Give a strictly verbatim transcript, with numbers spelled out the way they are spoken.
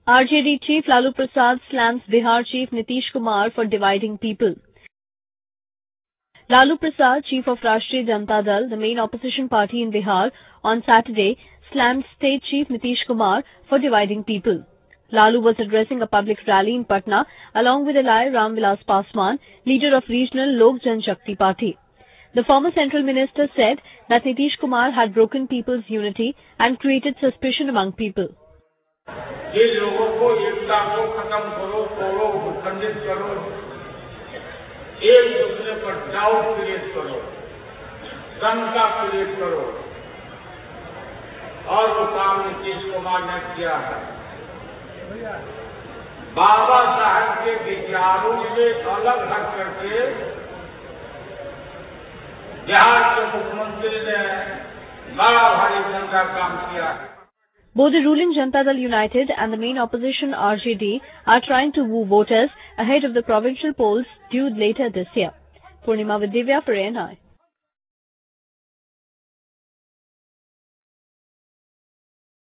R J D Chief Lalu Prasad slams Bihar Chief Nitish Kumar for dividing people. Lalu Prasad, Chief of Rashtriya Janata Dal, the main opposition party in Bihar, on Saturday slammed State Chief Nitish Kumar for dividing people. Lalu was addressing a public rally in Patna along with L I Ram Vilas Paswan, leader of regional Lok Janshakti Party. The former central minister said that Nitish Kumar had broken people's unity and created suspicion among people. ये लोगों को एकता को खत्म करो, तोड़ो, खंडित करो, एक दूसरे पर डाउट क्रिएट करो, शंका क्रिएट करो, और वो काम नीतीश कुमार ने किया है। बाबा साहब के विचारों से अलग हट करके बिहार के मुख्यमंत्री ने बड़ा भारी गंदा काम किया है। Both the ruling Janata Dal United and the main opposition R J D are trying to woo voters ahead of the provincial polls due later this year. Purnima with Divya for A N I.